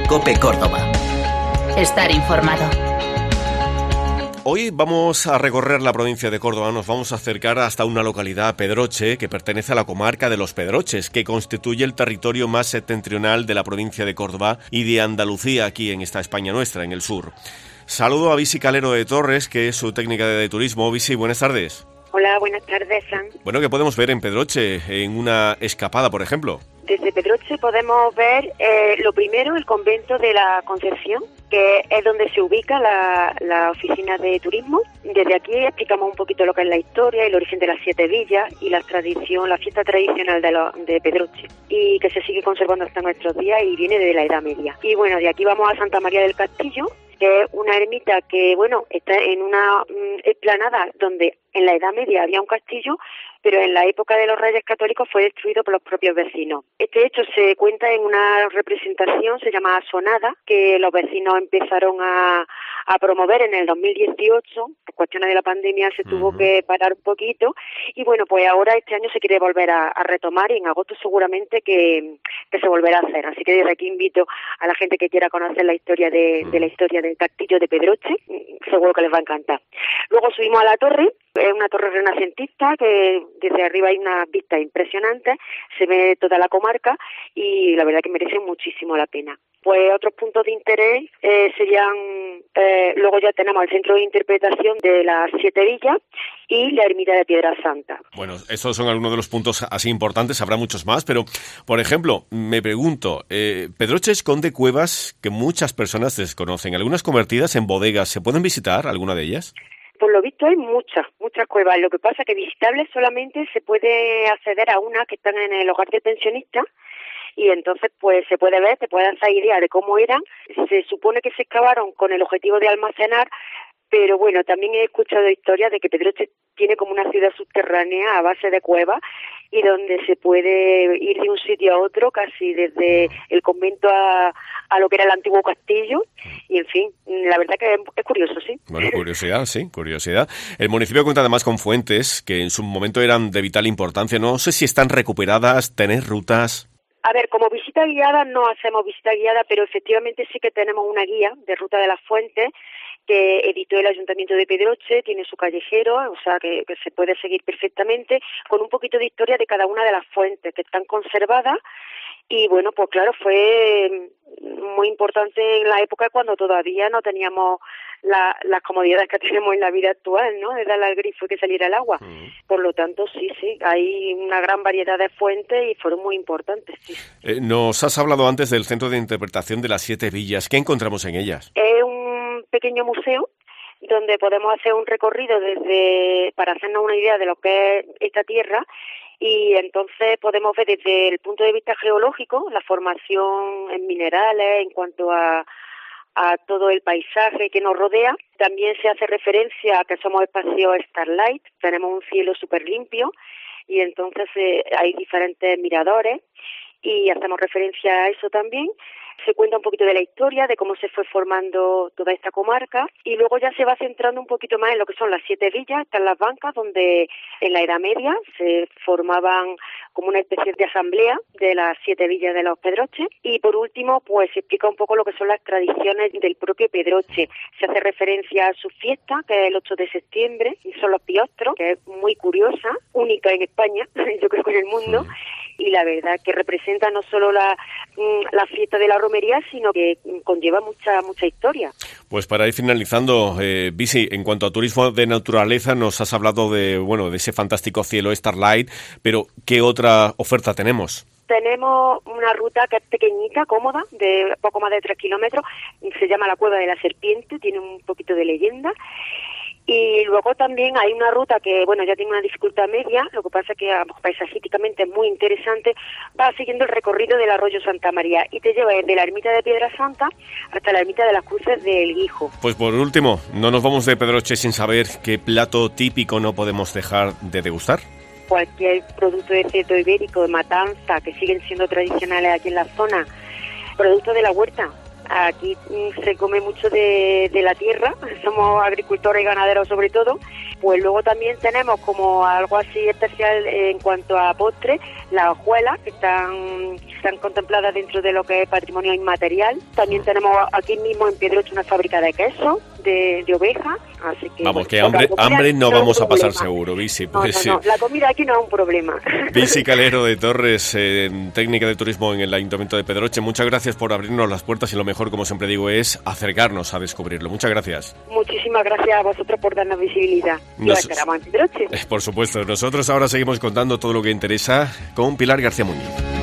COPE Córdoba. Estar informado. Hoy vamos a recorrer la provincia de Córdoba, nos vamos a acercar hasta una localidad, Pedroche, que pertenece a la comarca de Los Pedroches, que constituye el territorio más septentrional de la provincia de Córdoba y de Andalucía, aquí en esta España nuestra, en el sur. Saludo a Bisi Calero de Torres, que es su técnica de turismo. Bisi, buenas tardes. Hola, buenas tardes, Fran. Bueno, ¿qué podemos ver en Pedroche, en una escapada, por ejemplo? Desde Pedroche podemos ver, lo primero, el convento de la Concepción, que es donde se ubica la oficina de turismo. Desde aquí explicamos un poquito lo que es la historia, el origen de las 7 villas y la fiesta tradicional de Pedroche, y que se sigue conservando hasta nuestros días y viene de la Edad Media. Y bueno, de aquí vamos a Santa María del Castillo, que es una ermita que, bueno, está en una explanada donde en la Edad Media había un castillo, pero en la época de los Reyes Católicos fue destruido por los propios vecinos. Este hecho se cuenta en una representación, se llama Sonada, que los vecinos empezaron a promover en el 2018. Por cuestiones de la pandemia se tuvo que parar un poquito, y bueno, pues ahora este año se quiere volver a retomar, y en agosto seguramente que se volverá a hacer. Así que desde aquí invito a la gente que quiera conocer la historia de la historia del castillo de Pedroche, seguro que les va a encantar. Luego subimos a la torre. Es una torre renacentista que desde arriba hay unas vistas impresionantes, se ve toda la comarca y la verdad que merece muchísimo la pena. Pues otros puntos de interés serían, luego ya tenemos el centro de interpretación de las 7 villas y la ermita de Piedra Santa. Bueno, estos son algunos de los puntos así importantes, habrá muchos más, pero por ejemplo, me pregunto, Pedroche esconde cuevas que muchas personas desconocen, algunas convertidas en bodegas, ¿se pueden visitar alguna de ellas? Por lo visto hay muchas cuevas. Lo que pasa es que visitables solamente se puede acceder a unas que están en el hogar del pensionista, y entonces pues se puede ver, te puede hacer idea de cómo eran. Se supone que se excavaron con el objetivo de almacenar, pero bueno, también he escuchado historias de que Pedroche tiene como una ciudad subterránea a base de cuevas, y donde se puede ir de un sitio a otro, casi desde el convento a lo que era el antiguo castillo, y en fin, la verdad que es curioso, sí. Bueno, curiosidad, sí, curiosidad. El municipio cuenta además con fuentes que en su momento eran de vital importancia. No sé si están recuperadas, ¿tenéis rutas? A ver, como visita guiada no hacemos visita guiada, pero efectivamente sí que tenemos una guía de Ruta de las Fuentes que editó el Ayuntamiento de Pedroche, tiene su callejero, o sea que se puede seguir perfectamente, con un poquito de historia de cada una de las fuentes que están conservadas. Y bueno, pues claro, fue muy importante en la época cuando todavía no teníamos las comodidades que tenemos en la vida actual, ¿no? De darle al grifo y que saliera el agua. Por lo tanto, sí, hay una gran variedad de fuentes y fueron muy importantes, sí. Nos has hablado antes del Centro de Interpretación de las 7 villas. ¿Qué encontramos en ellas? Es un pequeño museo donde podemos hacer un recorrido para hacernos una idea de lo que es esta tierra. Y entonces podemos ver desde el punto de vista geológico la formación en minerales en cuanto a todo el paisaje que nos rodea. También se hace referencia a que somos espacios Starlight, tenemos un cielo súper limpio, y entonces hay diferentes miradores y hacemos referencia a eso también. Se cuenta un poquito de la historia, de cómo se fue formando toda esta comarca, y luego ya se va centrando un poquito más en lo que son las 7 villas. Están las bancas donde en la Edad Media se formaban como una especie de asamblea de las 7 villas de los Pedroches, y por último pues se explica un poco lo que son las tradiciones del propio Pedroche. Se hace referencia a su fiesta, que es el 8 de septiembre, y son los piostros, que es muy curiosa, única en España, yo creo que en el mundo, y la verdad que representa no solo la fiesta de la romería, sino que conlleva mucha historia. Pues para ir finalizando, Bisi, en cuanto a turismo de naturaleza, nos has hablado de ese fantástico cielo Starlight, pero ¿qué otra oferta tenemos? Tenemos una ruta que es pequeñita, cómoda, de poco más de 3 kilómetros, se llama la Cueva de la Serpiente, tiene un poquito de leyenda. Y luego también hay una ruta que, bueno, ya tiene una dificultad media, lo que pasa es que paisajísticamente es muy interesante, va siguiendo el recorrido del arroyo Santa María y te lleva desde la ermita de Piedra Santa hasta la ermita de las Cruces del Guijo. Pues por último, no nos vamos de Pedroche sin saber qué plato típico no podemos dejar de degustar. Cualquier producto de cerdo ibérico, de matanza, que siguen siendo tradicionales aquí en la zona, productos de la huerta. Aquí se come mucho de la tierra, somos agricultores y ganaderos sobre todo. Pues luego también tenemos como algo así especial en cuanto a postres, las hojuelas que están contempladas dentro de lo que es patrimonio inmaterial. También tenemos aquí mismo en Pedroche una fábrica de queso, de oveja, así que... Vamos, que hambre no vamos a pasar seguro, Visi. Pues, no, la comida aquí no es un problema. Visi Calero de Torres, técnica de turismo en el Ayuntamiento de Pedroche, muchas gracias por abrirnos las puertas y lo mejor, como siempre digo, es acercarnos a descubrirlo. Muchas gracias. Muchísimas gracias a vosotros por darnos visibilidad. Por supuesto, nosotros ahora seguimos contando todo lo que interesa con Pilar García Muñiz.